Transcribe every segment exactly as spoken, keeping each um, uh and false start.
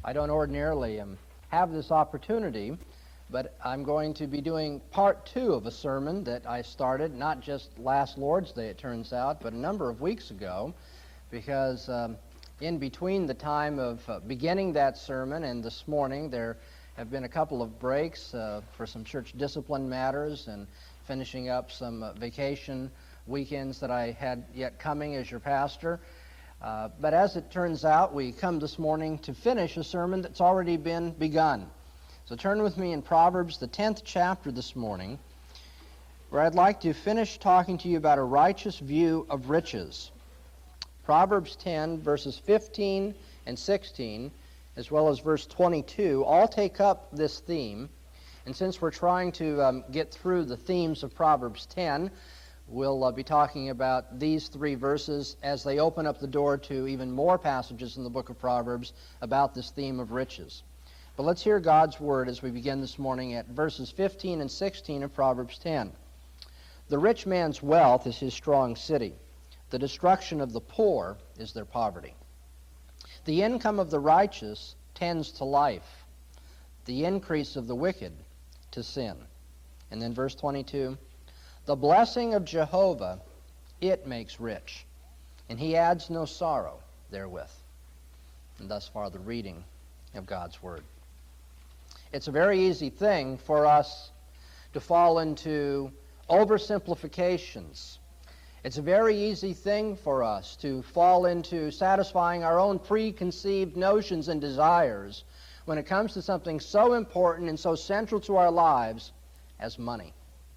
I don't ordinarily um, have this opportunity, but I'm going to be doing part two of a sermon that I started, not just last Lord's Day, it turns out, but a number of weeks ago, because um, in between the time of uh, beginning that sermon and this morning, there have been a couple of breaks uh, for some church discipline matters and finishing up some uh, vacation weekends that I had yet coming as your pastor. Uh, but as it turns out, we come this morning to finish a sermon that's already been begun. So turn with me in Proverbs, the tenth chapter this morning, where I'd like to finish talking to you about a righteous view of riches. Proverbs ten, verses fifteen and sixteen, as well as verse twenty-two, all take up this theme. And since we're trying to um, get through the themes of Proverbs ten, we'll uh, be talking about these three verses as they open up the door to even more passages in the book of Proverbs about this theme of riches. But let's hear God's word as we begin this morning at verses fifteen and sixteen of Proverbs ten. The rich man's wealth is his strong city. The destruction of the poor is their poverty. The income of the righteous tends to life. The increase of the wicked to sin. And then verse twenty-two, the blessing of Jehovah, it makes rich, and he adds no sorrow therewith. And thus far the reading of God's word. It's a very easy thing for us to fall into oversimplifications. It's a very easy thing for us to fall into satisfying our own preconceived notions and desires when it comes to something so important and so central to our lives as money.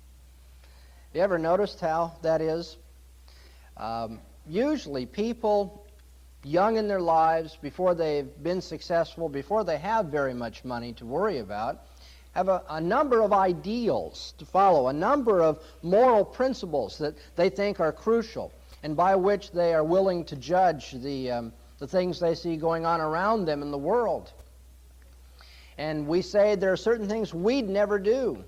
You ever noticed how that is? Um, usually people young in their lives, before they've been successful, before they have very much money to worry about, have a, a number of ideals to follow, a number of moral principles that they think are crucial, and by which they are willing to judge the, um, the things they see going on around them in the world. And we say there are certain things we'd never do.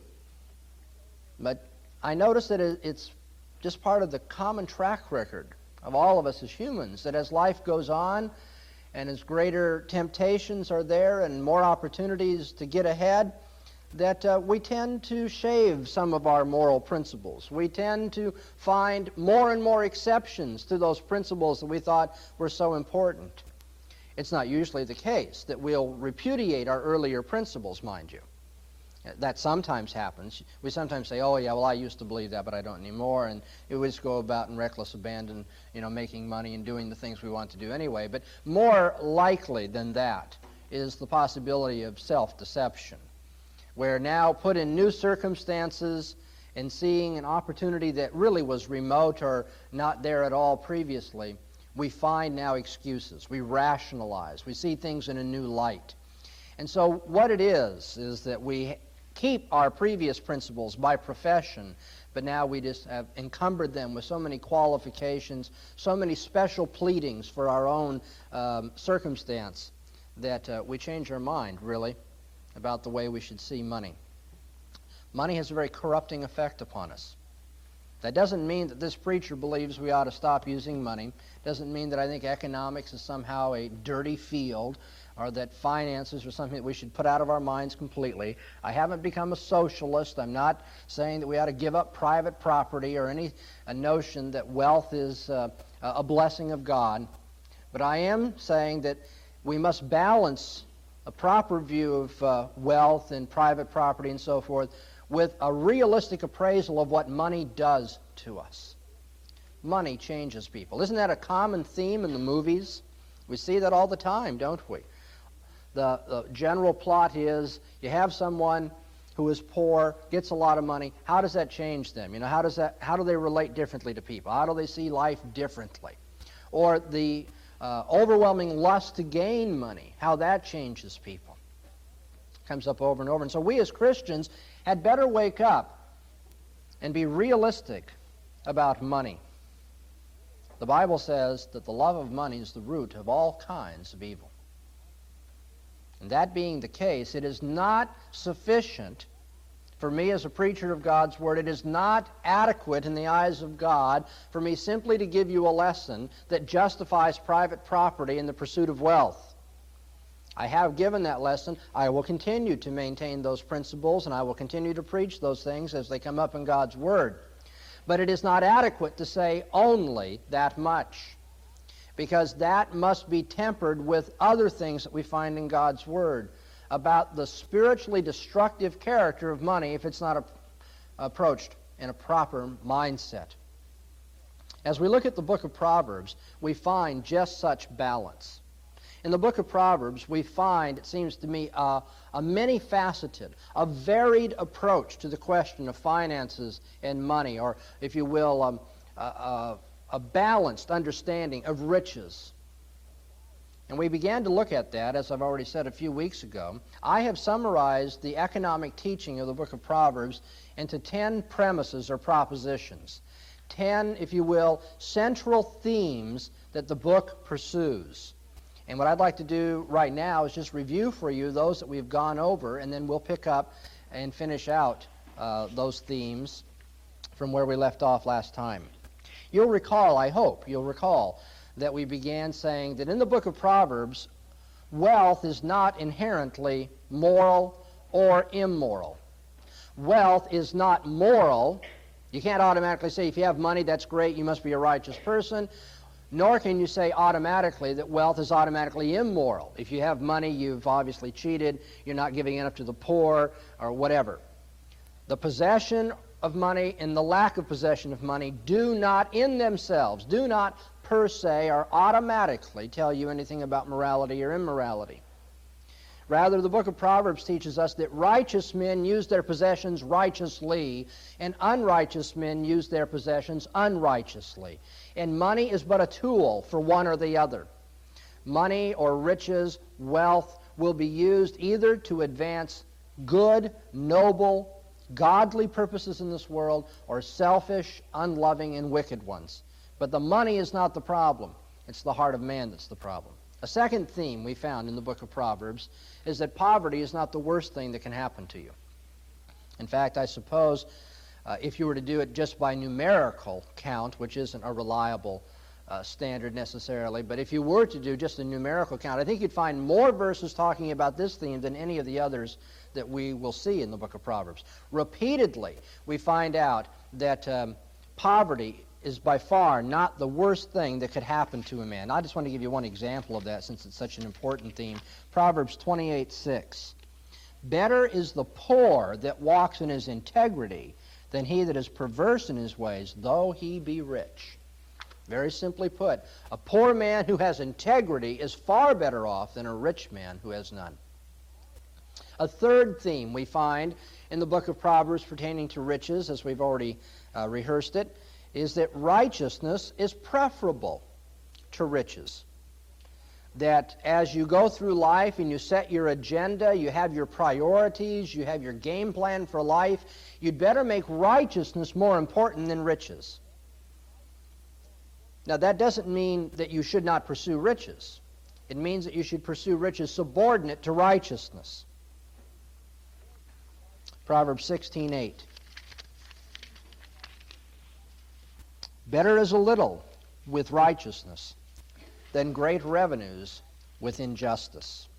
But I notice that it's just part of the common track record of all of us as humans, that as life goes on and as greater temptations are there and more opportunities to get ahead, that uh, we tend to shave some of our moral principles. We tend to find more and more exceptions to those principles that we thought were so important. It's not usually the case that we'll repudiate our earlier principles, mind you. That sometimes happens. We sometimes say, oh, yeah, well, I used to believe that, but I don't anymore, and we just go about in reckless abandon, you know, making money and doing the things we want to do anyway. But more likely than that is the possibility of self-deception, where now put in new circumstances and seeing an opportunity that really was remote or not there at all previously, we find now excuses. We rationalize. We see things in a new light. And so what it is, is that we keep our previous principles by profession, but now we just have encumbered them with so many qualifications, so many special pleadings for our own um, circumstance that uh, we change our mind, really, about the way we should see money. Money has a very corrupting effect upon us. That doesn't mean that this preacher believes we ought to stop using money. Doesn't mean that I think economics is somehow a dirty field, or that finances are something that we should put out of our minds completely. I haven't become a socialist. I'm not saying that we ought to give up private property or any a notion that wealth is uh, a blessing of God. But I am saying that we must balance a proper view of uh, wealth and private property and so forth with a realistic appraisal of what money does to us. Money changes people. Isn't that a common theme in the movies? We see that all the time, don't we? The, the general plot is you have someone who is poor, gets a lot of money. How does that change them? You know, how does that? How do they relate differently to people? How do they see life differently? Or the uh, overwhelming lust to gain money, how that changes people. Comes up over and over. And so we as Christians had better wake up and be realistic about money. The Bible says that the love of money is the root of all kinds of evil. And that being the case, it is not sufficient for me as a preacher of God's Word. It is not adequate in the eyes of God for me simply to give you a lesson that justifies private property in the pursuit of wealth. I have given that lesson. I will continue to maintain those principles, and I will continue to preach those things as they come up in God's Word. But it is not adequate to say only that much, because that must be tempered with other things that we find in God's Word about the spiritually destructive character of money if it's not a, approached in a proper mindset. As we look at the book of Proverbs, we find just such balance. In the book of Proverbs, we find, it seems to me, uh, a many-faceted, a varied approach to the question of finances and money, or, if you will, um, a, a, a balanced understanding of riches. And we began to look at that, as I've already said a few weeks ago. I have summarized the economic teaching of the book of Proverbs into ten premises or propositions, ten, if you will, central themes that the book pursues. And what I'd like to do right now is just review for you those that we've gone over, and then we'll pick up and finish out uh, those themes from where we left off last time. You'll recall, I hope, you'll recall that we began saying that in the book of Proverbs, wealth is not inherently moral or immoral. Wealth is not moral. You can't automatically say if you have money, that's great, you must be a righteous person. Nor can you say automatically that wealth is automatically immoral. If you have money, you've obviously cheated, you're not giving enough to the poor, or whatever. The possession of money and the lack of possession of money do not in themselves, do not per se or automatically tell you anything about morality or immorality. Rather, the book of Proverbs teaches us that righteous men use their possessions righteously, and unrighteous men use their possessions unrighteously. And money is but a tool for one or the other. Money or riches, wealth, will be used either to advance good, noble, godly purposes in this world, or selfish, unloving, and wicked ones. But the money is not the problem. It's the heart of man that's the problem. A second theme we found in the book of Proverbs is that poverty is not the worst thing that can happen to you. In fact, I suppose uh, if you were to do it just by numerical count, which isn't a reliable uh, standard necessarily, but if you were to do just a numerical count, I think you'd find more verses talking about this theme than any of the others that we will see in the book of Proverbs. Repeatedly, we find out that um, poverty is by far not the worst thing that could happen to a man. I just want to give you one example of that since it's such an important theme. Proverbs twenty-eight six. Better is the poor that walks in his integrity than he that is perverse in his ways, though he be rich. Very simply put, a poor man who has integrity is far better off than a rich man who has none. A third theme we find in the book of Proverbs pertaining to riches, as we've already uh, rehearsed it, is that righteousness is preferable to riches. That as you go through life and you set your agenda, you have your priorities, you have your game plan for life, you'd better make righteousness more important than riches. Now, that doesn't mean that you should not pursue riches. It means that you should pursue riches subordinate to righteousness. Proverbs sixteen eight. Better is a little with righteousness than great revenues with injustice.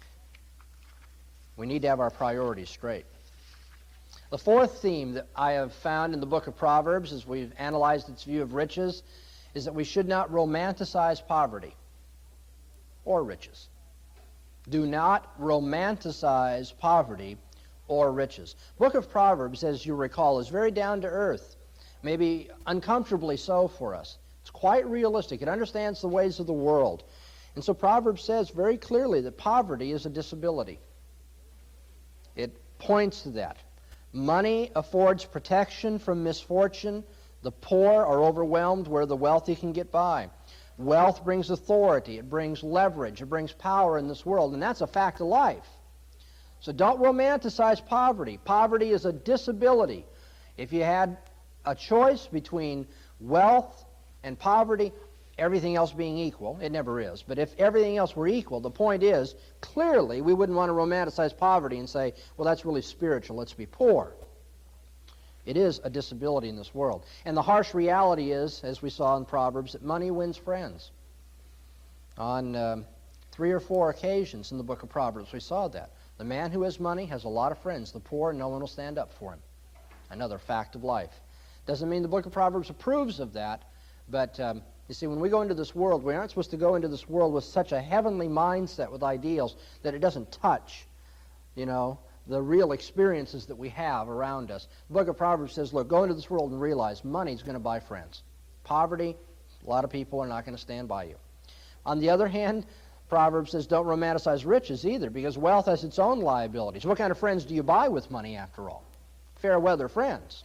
We need to have our priorities straight. The fourth theme that I have found in the book of Proverbs as we've analyzed its view of riches is that we should not romanticize poverty or riches. Do not romanticize poverty or riches. The book of Proverbs, as you recall, is very down to earth. Maybe uncomfortably so for us. It's quite realistic. It understands the ways of the world. And so Proverbs says very clearly that poverty is a disability. It points to that. Money affords protection from misfortune. The poor are overwhelmed where the wealthy can get by. Wealth brings authority. It brings leverage. It brings power in this world. And that's a fact of life. So don't romanticize poverty. Poverty is a disability. If you had a choice between wealth and poverty, everything else being equal, it never is, but if everything else were equal, the point is, clearly we wouldn't want to romanticize poverty and say, well, that's really spiritual, let's be poor. It is a disability in this world. And the harsh reality is, as we saw in Proverbs, that money wins friends. On um, Three or four occasions in the book of Proverbs we saw that. The man who has money has a lot of friends. The poor, no one will stand up for him. Another fact of life. Doesn't mean the book of Proverbs approves of that, but um, you see, when we go into this world, we aren't supposed to go into this world with such a heavenly mindset with ideals that it doesn't touch, you know, the real experiences that we have around us. The book of Proverbs says, look, go into this world and realize money's going to buy friends. Poverty, a lot of people are not going to stand by you. On the other hand, Proverbs says don't romanticize riches either, because wealth has its own liabilities. What kind of friends do you buy with money, after all? Fair weather friends.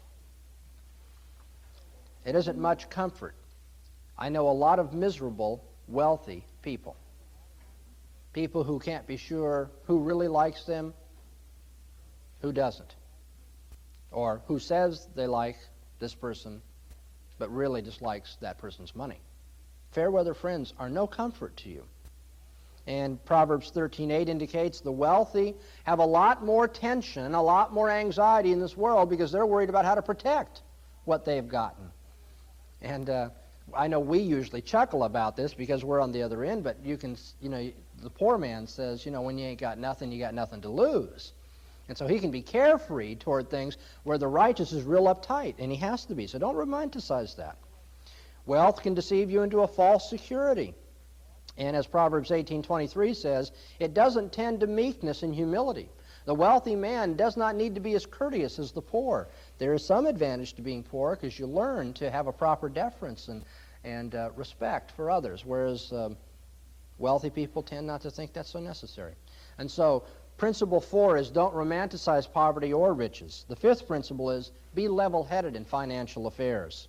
It isn't much comfort. I know a lot of miserable, wealthy people. People who can't be sure who really likes them, who doesn't. Or who says they like this person, but really dislikes that person's money. Fair weather friends are no comfort to you. And Proverbs thirteen eight indicates the wealthy have a lot more tension, a lot more anxiety in this world because they're worried about how to protect what they've gotten. And uh, I know we usually chuckle about this because we're on the other end, but you can, you know, the poor man says, you know, when you ain't got nothing, you got nothing to lose. And so he can be carefree toward things where the righteous is real uptight, and he has to be. So don't romanticize that. Wealth can deceive you into a false security. And as Proverbs eighteen twenty-three says, it doesn't tend to meekness and humility. The wealthy man does not need to be as courteous as the poor. There is some advantage to being poor because you learn to have a proper deference and, and uh, respect for others, whereas um, wealthy people tend not to think that's so necessary. And so principle four is don't romanticize poverty or riches. The fifth principle is be level-headed in financial affairs.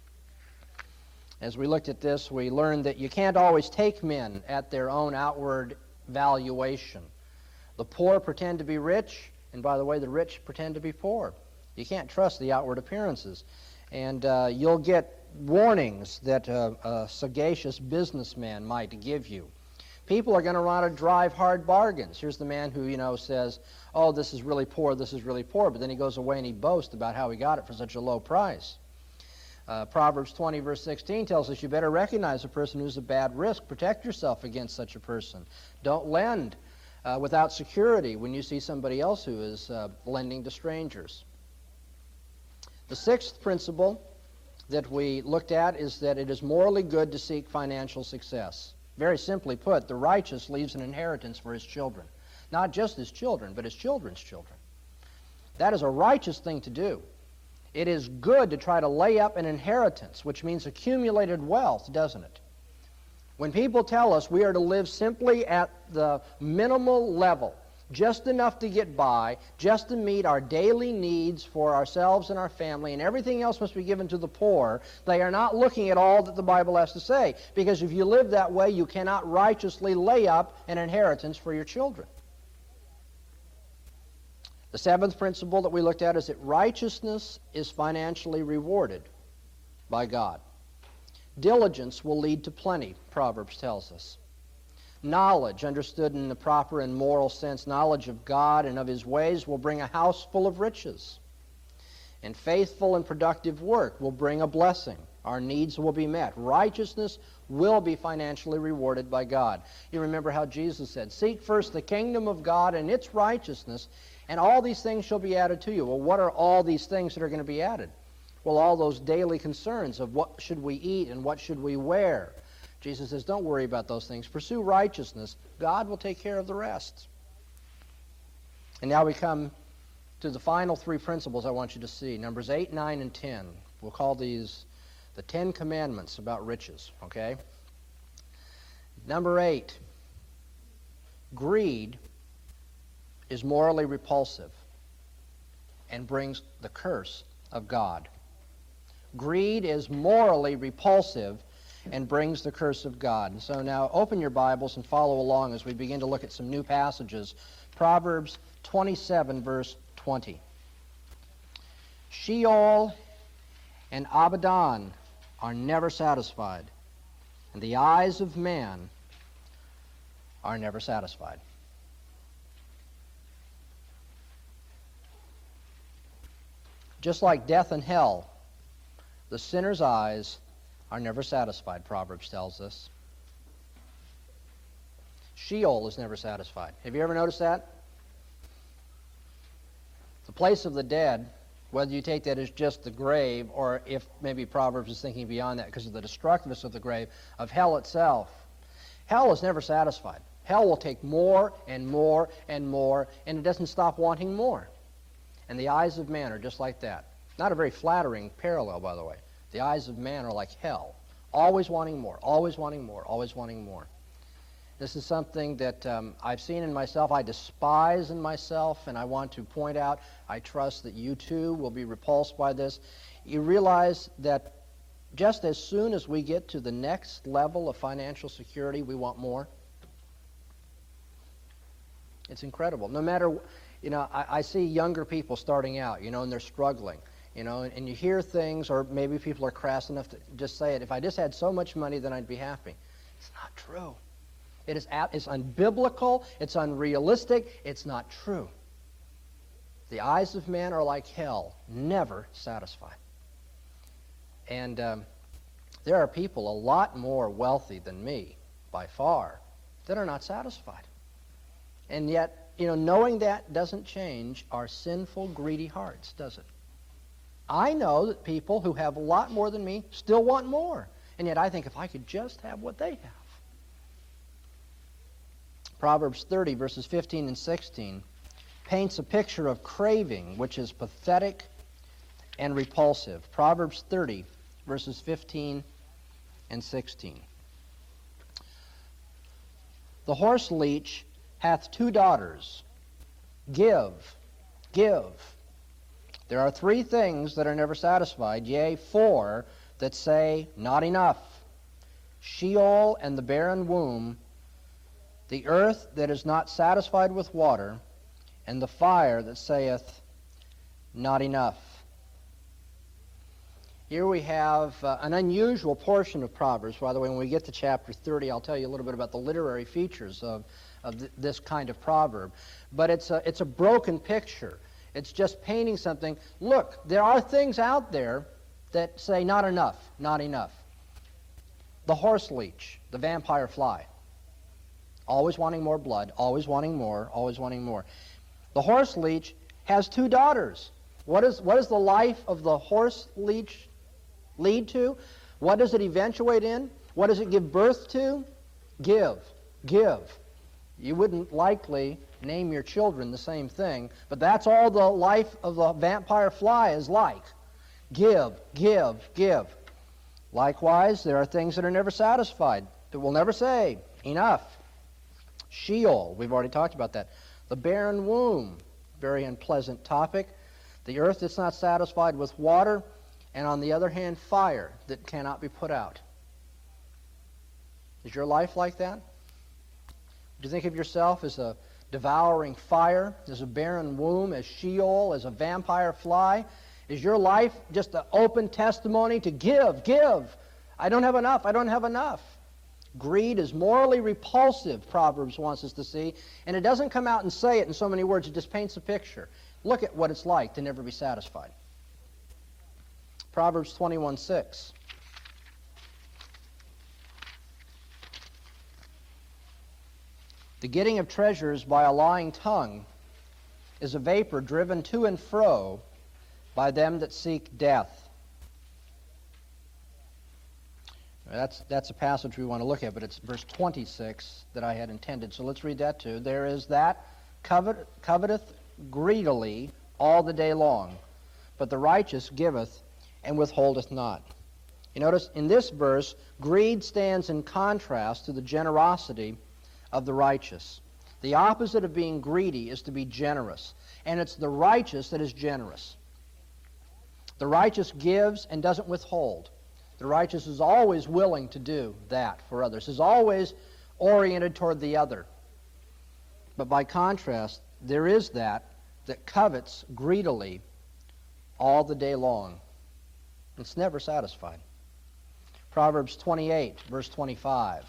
As we looked at this, we learned that you can't always take men at their own outward valuation. The poor pretend to be rich, and by the way, the rich pretend to be poor. You can't trust the outward appearances. And uh, you'll get warnings that uh, a sagacious businessman might give you. People are going to want to drive hard bargains. Here's the man who, you know, says, oh, this is really poor, this is really poor, but then he goes away and he boasts about how he got it for such a low price. Uh, Proverbs twenty, verse sixteen tells us you better recognize a person who's a bad risk. Protect yourself against such a person. Don't lend uh, without security when you see somebody else who is uh, lending to strangers. The sixth principle that we looked at is that it is morally good to seek financial success. Very simply put, the righteous leaves an inheritance for his children. Not just his children, but his children's children. That is a righteous thing to do. It is good to try to lay up an inheritance, which means accumulated wealth, doesn't it? When people tell us we are to live simply at the minimal level, just enough to get by, just to meet our daily needs for ourselves and our family, and everything else must be given to the poor, they are not looking at all that the Bible has to say. Because if you live that way, you cannot righteously lay up an inheritance for your children. The seventh principle that we looked at is that righteousness is financially rewarded by God. Diligence will lead to plenty, Proverbs tells us. Knowledge, understood in the proper and moral sense, knowledge of God and of His ways will bring a house full of riches. And faithful and productive work will bring a blessing. Our needs will be met. Righteousness will be financially rewarded by God. You remember how Jesus said, seek first the kingdom of God and its righteousness, and all these things shall be added to you. Well, what are all these things that are going to be added? Well, all those daily concerns of what should we eat and what should we wear. Jesus says, don't worry about those things. Pursue righteousness. God will take care of the rest. And now we come to the final three principles I want you to see. Numbers eight, nine, and ten. We'll call these the Ten Commandments about riches, okay? Number eight, greed is morally repulsive and brings the curse of God. Greed is morally repulsive and brings the curse of God. And so now open your Bibles and follow along as we begin to look at some new passages. Proverbs twenty-seven, verse twenty. Sheol and Abaddon are never satisfied, and the eyes of man are never satisfied. Just like death and hell, the sinner's eyes are never satisfied, Proverbs tells us. Sheol is never satisfied. Have you ever noticed that? The place of the dead, whether you take that as just the grave, or if maybe Proverbs is thinking beyond that because of the destructiveness of the grave, of hell itself. Hell is never satisfied. Hell will take more and more and more, and it doesn't stop wanting more. And the eyes of man are just like that. Not a very flattering parallel, by the way. The eyes of man are like hell, always wanting more, always wanting more, always wanting more. This is something that um, I've seen in myself, I despise in myself, and I want to point out, I trust that you too will be repulsed by this. You realize that just as soon as we get to the next level of financial security, we want more. It's incredible. No matter, you know, I, I see younger people starting out, you know, and they're struggling, you know, and, and you hear things, or maybe people are crass enough to just say it, if I just had so much money, then I'd be happy. It's not true. It is it's unbiblical, it's unrealistic, it's not true. The eyes of man are like hell, never satisfied. And um, there are people a lot more wealthy than me, by far, that are not satisfied. And yet, you know, knowing that doesn't change our sinful, greedy hearts, does it? I know that people who have a lot more than me still want more. And yet I think if I could just have what they have. Proverbs thirty, verses fifteen and sixteen, paints a picture of craving, which is pathetic and repulsive. Proverbs thirty, verses fifteen and sixteen. The horse leech hath two daughters. Give, give. There are three things that are never satisfied, yea, four that say, not enough. Sheol and the barren womb, the earth that is not satisfied with water, and the fire that saith, not enough. Here we have uh, an unusual portion of Proverbs. By the way, when we get to chapter thirty, I'll tell you a little bit about the literary features of, of th- this kind of proverb. But it's a, it's a broken picture. It's just painting something. Look, there are things out there that say not enough, not enough. The horse leech, the vampire fly. Always wanting more blood, always wanting more, always wanting more. The horse leech has two daughters. What is, what does the life of the horse leech lead to? What does it eventuate in? What does it give birth to? Give, give. You wouldn't likely name your children the same thing, but that's all the life of the vampire fly is like. Give, give, give. Likewise, there are things that are never satisfied, that will never say, enough. Sheol, we've already talked about that. The barren womb, very unpleasant topic. The earth that's not satisfied with water, and on the other hand, fire that cannot be put out. Is your life like that? Do you think of yourself as a devouring fire, as a barren womb, as Sheol, as a vampire fly? Is your life just an open testimony to give, give? I don't have enough, I don't have enough. Greed is morally repulsive, Proverbs wants us to see, and it doesn't come out and say it in so many words, it just paints a picture. Look at what it's like to never be satisfied. Proverbs twenty-one six. The getting of treasures by a lying tongue is a vapor driven to and fro by them that seek death. That's, that's a passage we want to look at, but it's verse twenty-six that I had intended. So let's read that too. There is that covet, coveteth greedily all the day long, but the righteous giveth and withholdeth not. You notice in this verse, greed stands in contrast to the generosity of the righteous. The opposite of being greedy is to be generous, and it's the righteous that is generous. The righteous gives and doesn't withhold. The righteous is always willing to do that for others, is always oriented toward the other. But by contrast, there is that that covets greedily all the day long. It's never satisfied. Proverbs twenty-eight, verse twenty-five.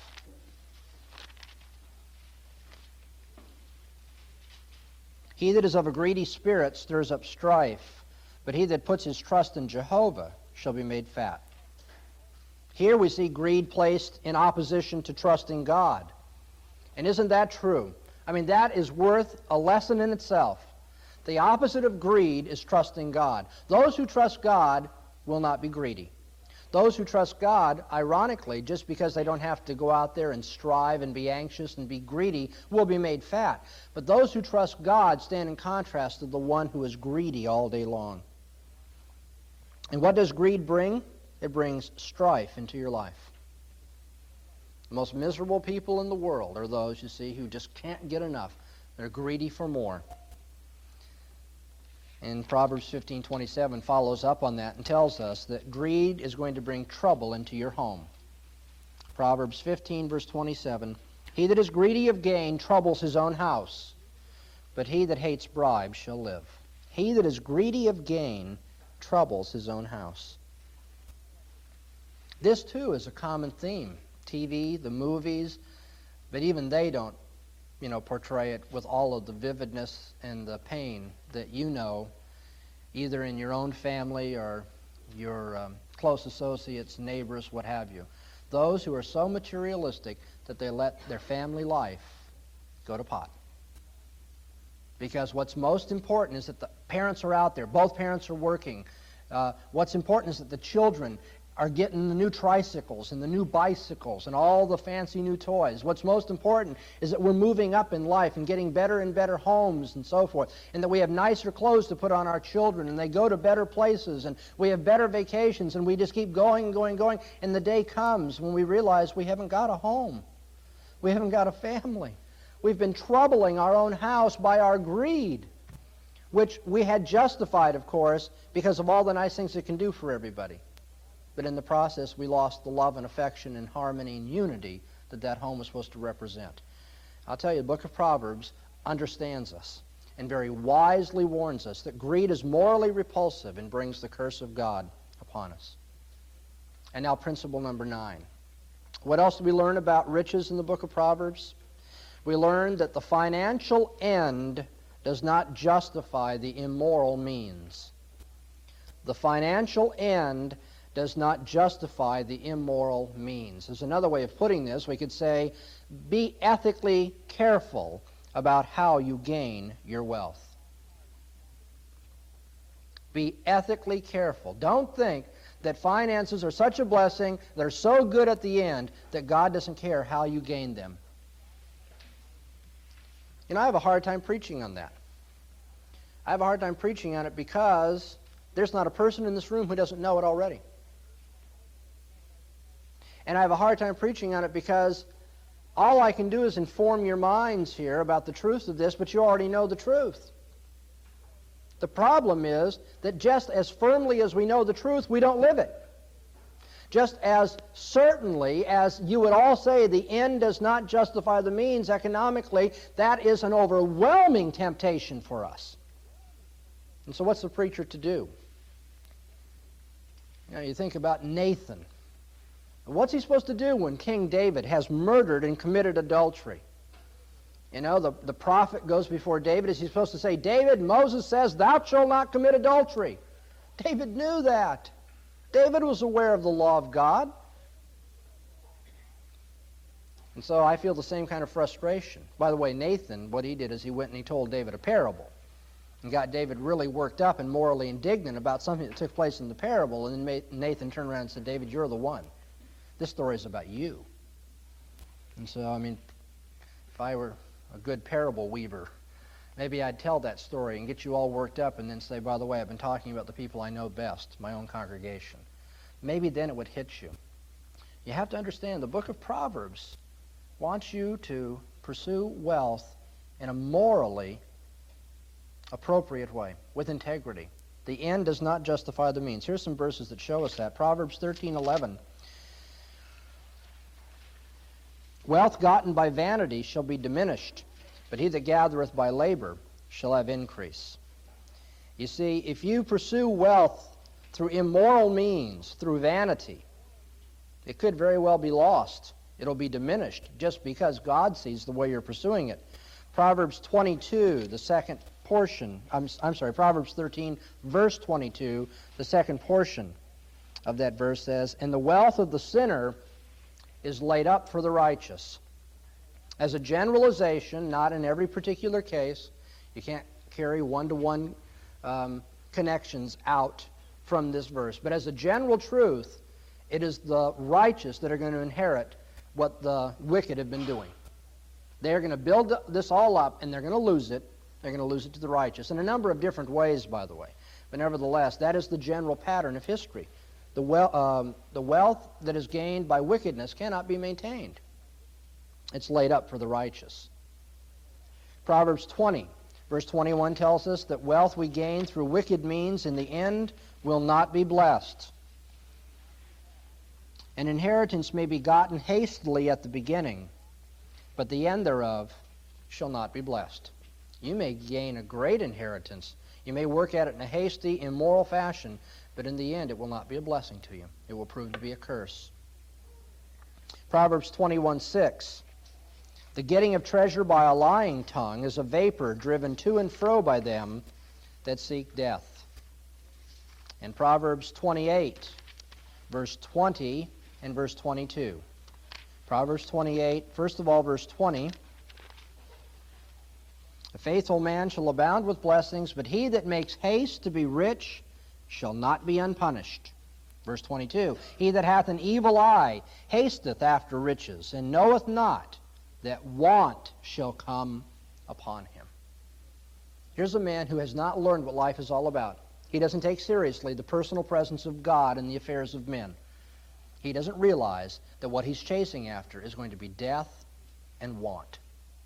He that is of a greedy spirit stirs up strife, but he that puts his trust in Jehovah shall be made fat. Here we see greed placed in opposition to trusting God. And isn't that true? I mean, that is worth a lesson in itself. The opposite of greed is trusting God. Those who trust God will not be greedy. Those who trust God, ironically, just because they don't have to go out there and strive and be anxious and be greedy, will be made fat. But those who trust God stand in contrast to the one who is greedy all day long. And what does greed bring? It brings strife into your life. The most miserable people in the world are those, you see, who just can't get enough. They're greedy for more. And Proverbs fifteen twenty-seven follows up on that and tells us that greed is going to bring trouble into your home. Proverbs fifteen, verse twenty-seven, he that is greedy of gain troubles his own house, but he that hates bribes shall live. He that is greedy of gain troubles his own house. This, too, is a common theme. T V, the movies, but even they don't you know, portray it with all of the vividness and the pain that you know, either in your own family or your um, close associates, neighbors, what have you. Those who are so materialistic that they let their family life go to pot. Because what's most important is that the parents are out there, both parents are working. Uh, what's important is that the children are getting the new tricycles and the new bicycles and all the fancy new toys. What's most important is that we're moving up in life and getting better and better homes and so forth, and that we have nicer clothes to put on our children, and they go to better places, and we have better vacations, and we just keep going and going and going, and the day comes when we realize we haven't got a home. We haven't got a family. We've been troubling our own house by our greed, which we had justified, of course, because of all the nice things it can do for everybody. But in the process, we lost the love and affection and harmony and unity that that home was supposed to represent. I'll tell you, the book of Proverbs understands us and very wisely warns us that greed is morally repulsive and brings the curse of God upon us. And now principle number nine. What else do we learn about riches in the book of Proverbs? We learn that the financial end does not justify the immoral means. The financial end does not justify the immoral means. There's another way of putting this. We could say, be ethically careful about how you gain your wealth. Be ethically careful. Don't think that finances are such a blessing, they're so good at the end, that God doesn't care how you gain them. You know, I have a hard time preaching on that. I have a hard time preaching on it because there's not a person in this room who doesn't know it already. And I have a hard time preaching on it because all I can do is inform your minds here about the truth of this, but you already know the truth. The problem is that just as firmly as we know the truth, we don't live it. Just as certainly as you would all say the end does not justify the means economically, that is an overwhelming temptation for us. And so what's the preacher to do? You know, you think about Nathan. What's he supposed to do when King David has murdered and committed adultery? You know, the, the prophet goes before David. Is he supposed to say, David, Moses says, thou shalt not commit adultery? David knew that. David was aware of the law of God. And so I feel the same kind of frustration. By the way, Nathan, what he did is he went and he told David a parable and got David really worked up and morally indignant about something that took place in the parable. And then Nathan turned around and said, David, you're the one. This story is about you. And so, I mean, if I were a good parable weaver, maybe I'd tell that story and get you all worked up and then say, by the way, I've been talking about the people I know best, my own congregation. Maybe then it would hit you. You have to understand, the book of Proverbs wants you to pursue wealth in a morally appropriate way, with integrity. The end does not justify the means. Here's some verses that show us that. Proverbs thirteen eleven. Wealth gotten by vanity shall be diminished, but he that gathereth by labor shall have increase. You see, if you pursue wealth through immoral means, through vanity, it could very well be lost. It'll be diminished just because God sees the way you're pursuing it. Proverbs twenty-two, the second portion, I'm, I'm sorry, Proverbs thirteen, verse twenty-two, the second portion of that verse says, and the wealth of the sinner is laid up for the righteous, As a generalization, not in every particular case, you can't carry one-to-one um, connections out from this verse. But as a general truth, it is the righteous that are going to inherit what the wicked have been doing. They're going to build this all up, and they're going to lose it. They're going to lose it to the righteous in a number of different ways, by the way. But nevertheless, that is the general pattern of history. The, wel- um, the wealth that is gained by wickedness cannot be maintained. It's laid up for the righteous. Proverbs twenty, verse twenty-one tells us that wealth we gain through wicked means in the end will not be blessed. An inheritance may be gotten hastily at the beginning, but the end thereof shall not be blessed. You may gain a great inheritance. You may work at it in a hasty, immoral fashion, but in the end it will not be a blessing to you. It will prove to be a curse. Proverbs twenty-one six. The getting of treasure by a lying tongue is a vapor driven to and fro by them that seek death. And Proverbs twenty-eight, verse twenty and verse twenty-two. Proverbs twenty-eight, first of all, verse twenty. A faithful man shall abound with blessings, but he that makes haste to be rich shall not be unpunished. Verse twenty-two. He that hath an evil eye hasteth after riches, and knoweth not that want shall come upon him. Here's a man who has not learned what life is all about. He doesn't take seriously the personal presence of God in the affairs of men. He doesn't realize that what he's chasing after is going to be death and want.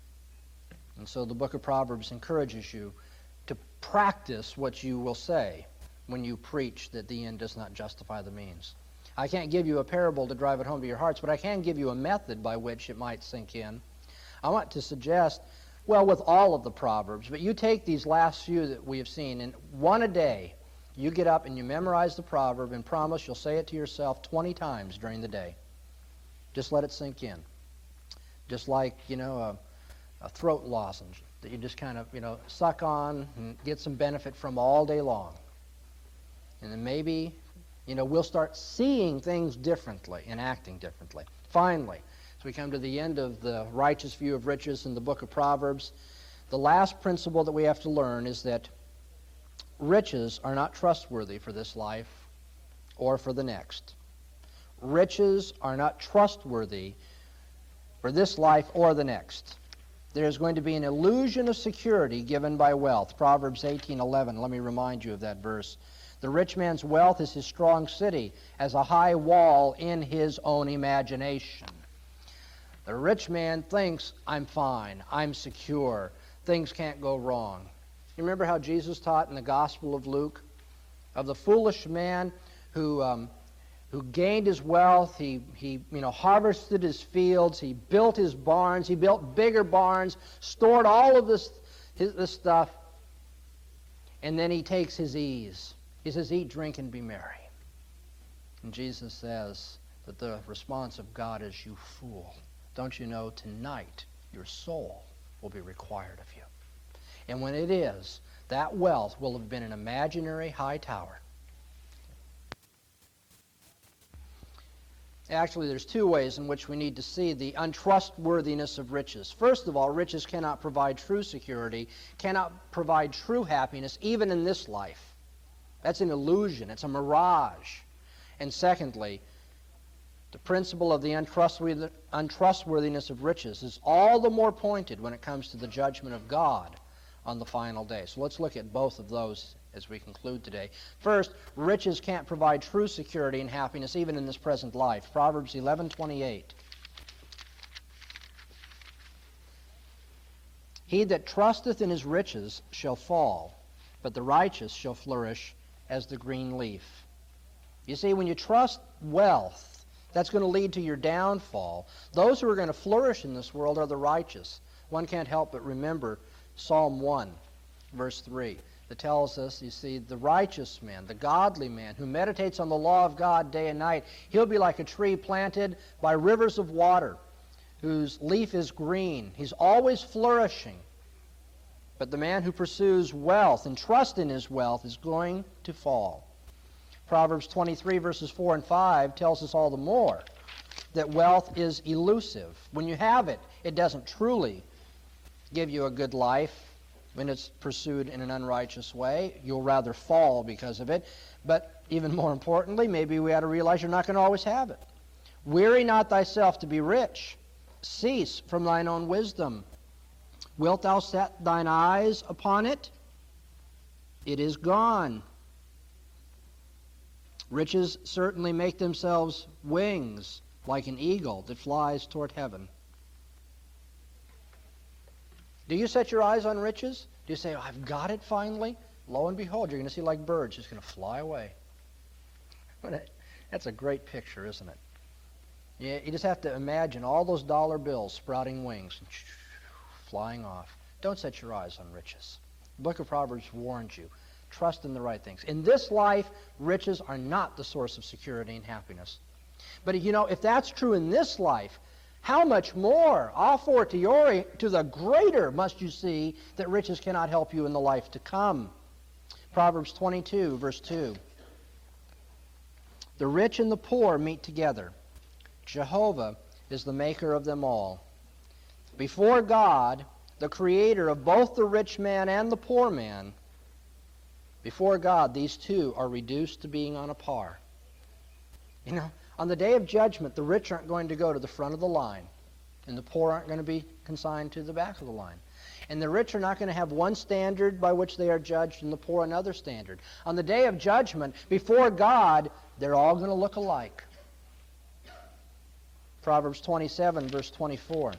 And so the book of Proverbs encourages you to practice what you will say when you preach that the end does not justify the means. I can't give you a parable to drive it home to your hearts, but I can give you a method by which it might sink in. I want to suggest, well, with all of the Proverbs, but you take these last few that we have seen, and one a day, you get up and you memorize the proverb and promise you'll say it to yourself twenty times during the day. Just let it sink in. Just like, you know, a, a throat lozenge that you just kind of, you know, suck on and get some benefit from all day long. And then maybe, you know, we'll start seeing things differently and acting differently. Finally, as we come to the end of the righteous view of riches in the book of Proverbs, the last principle that we have to learn is that riches are not trustworthy for this life or for the next. Riches are not trustworthy for this life or the next. There is going to be an illusion of security given by wealth. Proverbs eighteen eleven, let me remind you of that verse. The rich man's wealth is his strong city, as a high wall in his own imagination. The rich man thinks, I'm fine, I'm secure, things can't go wrong. You remember how Jesus taught in the Gospel of Luke of the foolish man who um, who gained his wealth, he, he you know, harvested his fields, he built his barns, he built bigger barns, stored all of this, his, this stuff, and then he takes his ease. He says, eat, drink, and be merry. And Jesus says that the response of God is, you fool. Don't you know tonight your soul will be required of you? And when it is, that wealth will have been an imaginary high tower. Actually, there's two ways in which we need to see the untrustworthiness of riches. First of all, riches cannot provide true security, cannot provide true happiness, even in this life. That's an illusion. It's a mirage. And secondly, the principle of the untrustworthiness of riches is all the more pointed when it comes to the judgment of God on the final day. So let's look at both of those as we conclude today. First, riches can't provide true security and happiness even in this present life. Proverbs eleven twenty-eight. He that trusteth in his riches shall fall, but the righteous shall flourish as the green leaf. You see, when you trust wealth, that's going to lead to your downfall. Those who are going to flourish in this world are the righteous. One can't help but remember Psalm one, verse three, that tells us, you see, the righteous man, the godly man who meditates on the law of God day and night, he'll be like a tree planted by rivers of water, whose leaf is green. He's always flourishing. But the man who pursues wealth and trust in his wealth is going to fall. Proverbs twenty-three, verses four and five tells us all the more that wealth is elusive. When you have it, It doesn't truly give you a good life when it's pursued in an unrighteous way. You'll rather fall because of it. But even more importantly, maybe we ought to realize you're not going to always have it. Weary not thyself to be rich. Cease from thine own wisdom. Wilt thou set thine eyes upon it? It is gone. Riches certainly make themselves wings like an eagle that flies toward heaven. Do you set your eyes on riches? Do you say, oh, I've got it finally? Lo and behold, you're going to see like birds just going to fly away. That's a great picture, isn't it? You, you just have to imagine all those dollar bills sprouting wings and flying off. Don't set your eyes on riches. The book of Proverbs warns you. Trust in the right things. In this life, riches are not the source of security and happiness. But you know, if that's true in this life, how much more, a fortiori, to the greater must you see that riches cannot help you in the life to come. Proverbs twenty-two, verse two. The rich and the poor meet together. Jehovah is the maker of them all. Before God, the creator of both the rich man and the poor man, before God, these two are reduced to being on a par. You know, on the day of judgment, the rich aren't going to go to the front of the line, and the poor aren't going to be consigned to the back of the line. And the rich are not going to have one standard by which they are judged, and the poor another standard. On the day of judgment, before God, they're all going to look alike. Proverbs twenty-seven, verse twenty-four.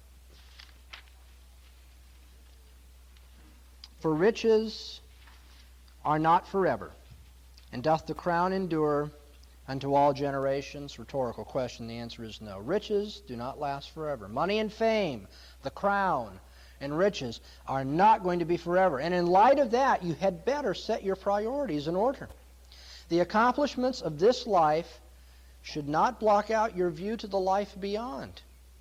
For riches are not forever, and doth the crown endure unto all generations? Rhetorical question. The answer is no. Riches do not last forever. Money and fame, the crown, and riches are not going to be forever. And in light of that, you had better set your priorities in order. The accomplishments of this life should not block out your view to the life beyond.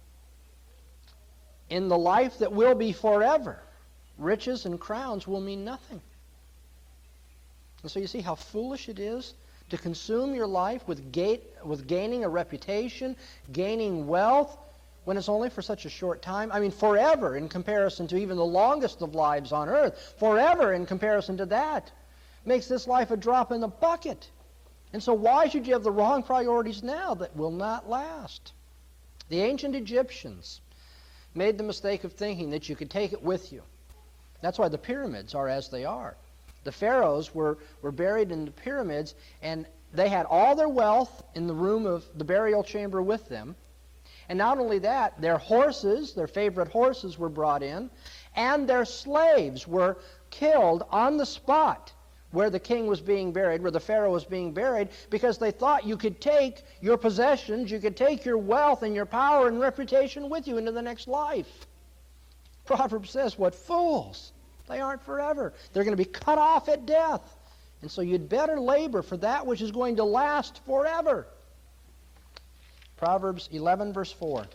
In the life that will be forever, riches and crowns will mean nothing. And so you see how foolish it is to consume your life with, ga- with gaining a reputation, gaining wealth, when it's only for such a short time. I mean, forever in comparison to even the longest of lives on earth. Forever in comparison to that makes this life a drop in the bucket. And so why should you have the wrong priorities now that will not last? The ancient Egyptians made the mistake of thinking that you could take it with you. That's why the pyramids are as they are. The pharaohs were, were buried in the pyramids, and they had all their wealth in the room of the burial chamber with them. And not only that, their horses, their favorite horses, were brought in, and their slaves were killed on the spot where the king was being buried, where the pharaoh was being buried, because they thought you could take your possessions, you could take your wealth and your power and reputation with you into the next life. Proverbs says, what fools! They aren't forever. They're going to be cut off at death. And so you'd better labor for that which is going to last forever. Proverbs eleven, verse four.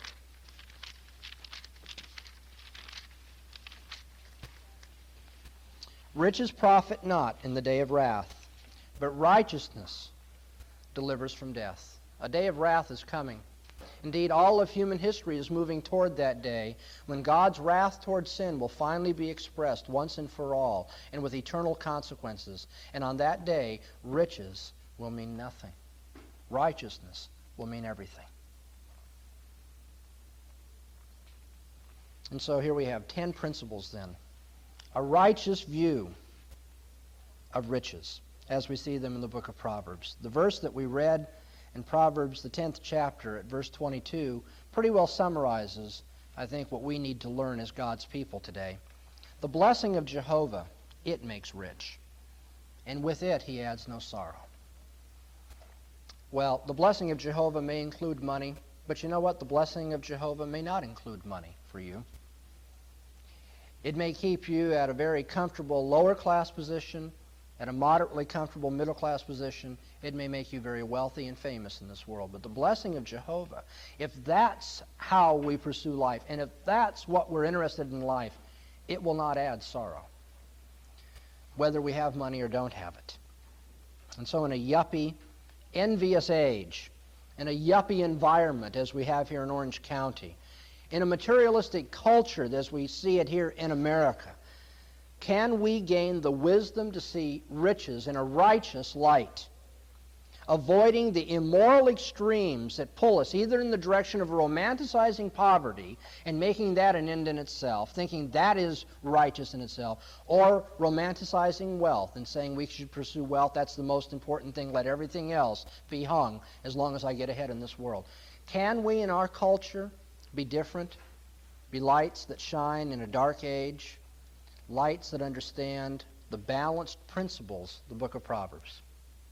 Riches profit not in the day of wrath, but righteousness delivers from death. A day of wrath is coming. Indeed, all of human history is moving toward that day when God's wrath toward sin will finally be expressed once and for all, and with eternal consequences. And on that day, riches will mean nothing. Righteousness will mean everything. And so here we have ten principles then. A righteous view of riches as we see them in the book of Proverbs. The verse that we read in Proverbs, the tenth chapter, at verse twenty-two, pretty well summarizes, I think, what we need to learn as God's people today. The blessing of Jehovah, it makes rich, and with it he adds no sorrow. Well, the blessing of Jehovah may include money, but you know what? The blessing of Jehovah may not include money for you. It may keep you at a very comfortable lower class position, at a moderately comfortable middle class position. It may make you very wealthy and famous in this world. But the blessing of Jehovah, if that's how we pursue life, and if that's what we're interested in life, it will not add sorrow, whether we have money or don't have it. And so in a yuppie, envious age, in a yuppie environment as we have here in Orange County, In a materialistic culture, as we see it here in America, can we gain the wisdom to see riches in a righteous light, avoiding the immoral extremes that pull us either in the direction of romanticizing poverty and making that an end in itself, thinking that is righteous in itself, or romanticizing wealth and saying we should pursue wealth, that's the most important thing, let everything else be hung as long as I get ahead in this world. Can we in our culture be different, be lights that shine in a dark age, lights that understand the balanced principles of the book of Proverbs?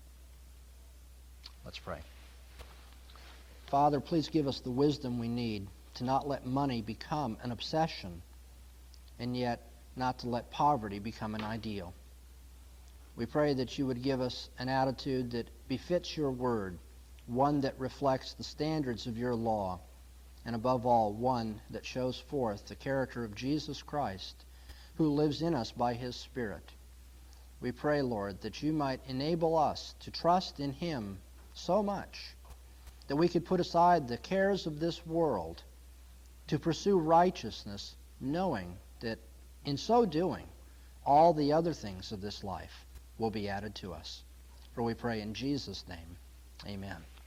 Let's pray. Father, please give us the wisdom we need to not let money become an obsession, and yet not to let poverty become an ideal. We pray that you would give us an attitude that befits your word, one that reflects the standards of your law, and above all, one that shows forth the character of Jesus Christ, who lives in us by his Spirit. We pray, Lord, that you might enable us to trust in him so much that we could put aside the cares of this world to pursue righteousness, knowing that in so doing, all the other things of this life will be added to us. For we pray in Jesus' name, amen.